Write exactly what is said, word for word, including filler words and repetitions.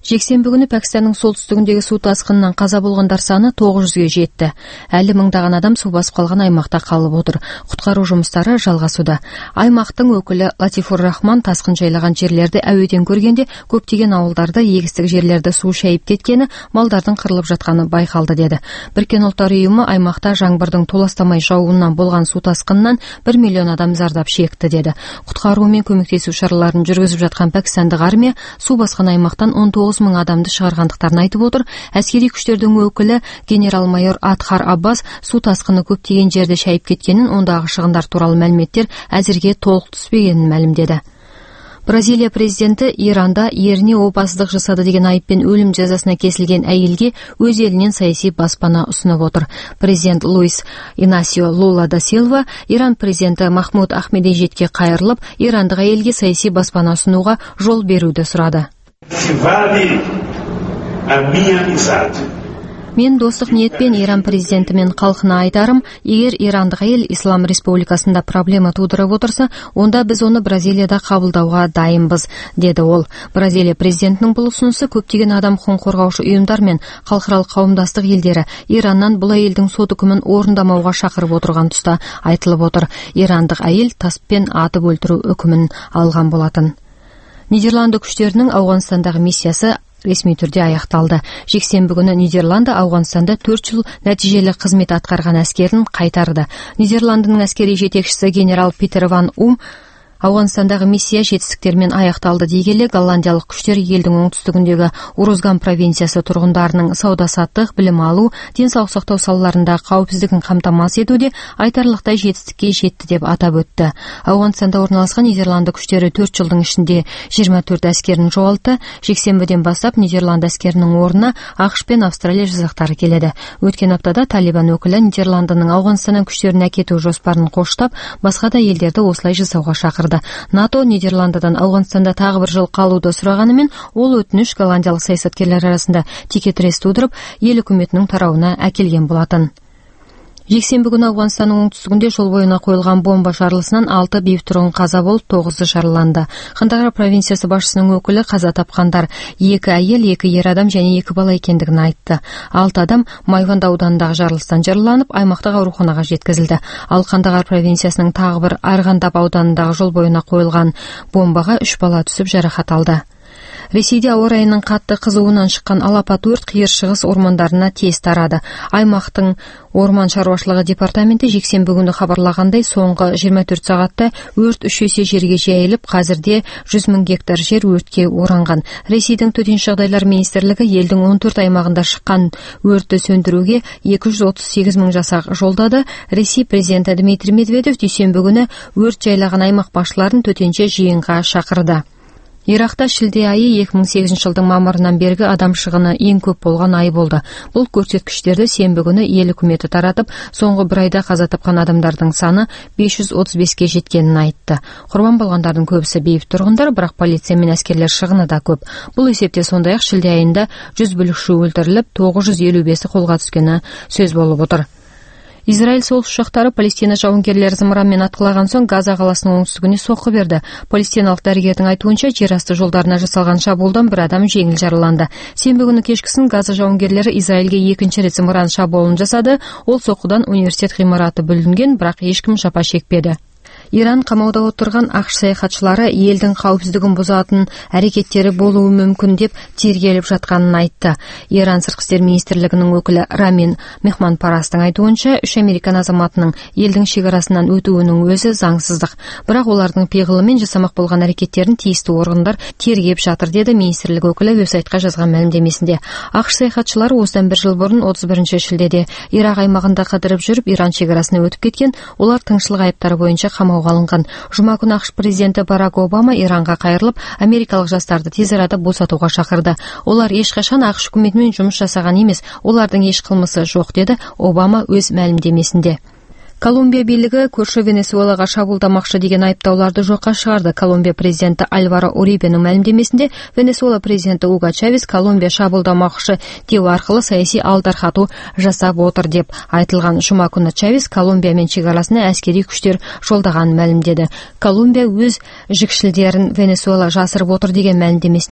Жексенбі күні Пәкістанның солтүстігіндегі су тасқынынан қаза болғандар саны тоғыз жүзге жетті. Әлі мыңдаған адам су басып қалған аймақта қалып отыр. Құтқару жұмыстары жалғасуда. Аймақтың өкілі Латифур Рахман тасқын жайлаған жерлерді әуеден көргенде көптеген ауылдарды, егістік жерлерді су шайып кеткені, малдардың қырылып жатқаны байқалды деді. Біріккен ұлттар ұйымы аймақта жаңбырдың толастамай жауыннан болған су тасқынынан бір миллион адам зардап шекті деді. Құтқару мен көмектесу шараларын жүргізіп жатқан Пәкістандық армия су басқан аймақтан он тоғыз мың адамды шығарғандықтарын айтып отыр. Әскери күштердің өкілі генерал-майор Атхар Аббас су тасқыны көптеген жерді шайып кеткенін, ондағы шығындар туралы мәліметтер әзірге толық түспегенін мәлімдеді. Бразилия президенті Иранда еріне опасыздық жасады деген айыппен өлім жазасына кесілген әйелге өз елінен саяси баспана ұсынып отыр. Президент Луис Инасио Лула да Силва Иран президенті Махмуд Ахмединежадке қайырылып, ирандық әйелге саяси баспана ұсынуға жол беруді сұрады. Мен достық ниетпен Иран президенті мен халқына айтарым, егер ирандық әйел Ислам республикасында проблема тудырып отырса, онда біз оны Бразилияда қабылдауға дайынбыз, деді ол. Бразилия президентінің бұл ұсынысы көптеген адам құқығын қорғаушы ұйымдар мен халықаралық қауымдастық елдері Ираннан бұл әйелдің сот үкімін орындамауға шақырып отырған тұста айтылып отыр. Ирандық әйел таспен атып өлтіру үкімін алған болатын. Нидерланды күштерінің Ауғанстандағы миссиясы ресми түрде аяқталды. Жексенбі күні Нидерланды Ауғанстанда төрт жыл нәтижелі қызмет атқарған әскерін қайтарды. Нидерландының әскери жетекшісі генерал Питер ван Ум Ауғанстандағы миссия жетістіктермен аяқталды дей келе, голландиялық күштер елдің оңтүстігіндегі Урузган провинциясы тұрғындарының сауда-саттық, білім алу, денсаулық сақтау салаларында қауіпсіздігін қамтамасыз етуде айтарлықтай жетістікке жетті деп атап өтті. Ауғанстанда орналасқан Нидерланды күштері төрт жылдың ішінде жиырма төрт әскерін жоғалтты. Жексенбіден бастап Нидерланд әскерінің орнына ақш пен Австралия жасақтары келеді. Өткен аптада Талибан өкілі Нидерландының Ауғанстаннан күштерін әкету жоспарын қоштап, басқа да елдерді осылай жасауға шақырды. НАТО Нидерландыдан Ауғанстанда тағы бір жыл қалуды сұрағанымен, ол өтініш голландиялық саясаткерлер арасында текетірес тудырып, ел үкіметінің тарауына әкелген болатын. Жексенбі күні Ауғанстанның оңтүстігінде жол бойына қойылған бомба жарылысынан алты бейбіт тұрғын қаза болып, тоғызы жараланды. Қандагар провинциясы басшысының өкілі қаза тапқандар екі әйел, екі ер адам және екі бала екендігін айтты. алты адам Майванд ауданындағы жарылыстан жараланып, аймақтық ауруханаға жеткізілді. Ал Қандагар провинциясының тағы бір Арғандап ауданындағы жол бойына қойылған бомбаға үш бала түсіп жарақат алды. Ресейде ауа райының қатты қызуынан шыққан алапат өрт қиыр шығыс ормандарына тез тарады. Аймақтың орман шаруашылығы департаменті жексенбі күні хабарлағандай, соңғы жиырма төрт сағатта өрт үш есе жерге жайылып, қазірде жүз мың гектар жер өртке оранған. Ресейдің төтенше жағдайлар министрлігі елдің он төрт аймағында шыққан өртті сөндіруге екі жүз отыз сегіз мың жасақ жолдады. Ресей президенті Дмитрий Медведев дүйсенбі күні өрт жайлаған аймақ басшыларын төтенше жиынға шақырды. Иракта шілде айы екі мың сегізінші жылдың мамырынан бергі адам шығыны ең көп болған ай болды. Бұл көрсеткіштерді сенбі күні ел үкіметі таратып, соңғы бір айда қаза тапқан адамдардың саны бес жүз отыз беске жеткенін айтты. Құрбан болғандардың көбісі бейбіт тұрғындар, бірақ полиция мен әскерлер шығыны да көп. Бұл есепте сондай-ақ шілде айында жүз бүлікші өлтіріліп, тоғыз жүз елу бесі қолға түскені сөз болып отыр. Израиль соғыс ұшақтары Палестина жауынгерлері зымыранмен атқылаған соң Газа қаласының оңтүстігіне соққы берді. Палестиналық дәрігердің айтуынша, жер асты жолдарына жасалған шабуылдан бір адам жеңіл жараланды. Сенбі күні кешкісін Газа жауынгерлері Израильге екінші рет зымыран шабуылын жасады. Ол соққыдан университет ғимараты бүлінген, бірақ ешкім жапа шекпеді. Иран қамауда отырған ақш саяхатшылары елдің қауіпсіздігін бұзатын әрекеттері болуы мүмкін деп тергеліп жатқанын айтты. Иран сыртқы істер министрлігінің өкілі Рамин Мехманпарастың айтуынша, үш американ азаматының елдің шекарасынан өтуінің өзі заңсыздық. Бірақ олардың пиғылымен жасамақ болған әрекеттерін тиісті органдар тергеп жатыр, деді министрлік өкілі веб-сайтқа жазған мәлімдемесінде. ақш саяхатшылары осыдан бір жыл бұрын отыз бірінші шілдеде Ирак аймағында қыдырып жүріп, Иран шекарасына өтіп кеткен. Олар тыңшылық айыптары бойынша қамауға алынған. Жұма күні ақш президенті Барак Обама Иранға қайырылып, америкалық жастарды тез арада босатуға шақырды. Олар ешқашан ақш үкіметімен жұмыс жасаған емес, олардың еш қылмысы жоқ, деді Обама өз мәлімдемесінде. Колумбия билігі көрші Венесуэлаға шабуылдамақшы деген айыптауларды жоққа шығарды. Колумбия президенті Альваро Урибенің мәлімдемесінде, Венесуэла президенті Уго Чавес Колумбия шабуылдамақшы деу арқылы саяси алдарқату жасап отыр деп айтылған. Жұма күні Чавес Колумбия мен шекарасына әскери күштер жолдаған мәлімдеді. Колумбия өз жікшілдерін Венесуэла жасырып отыр деген мәлімдемесінде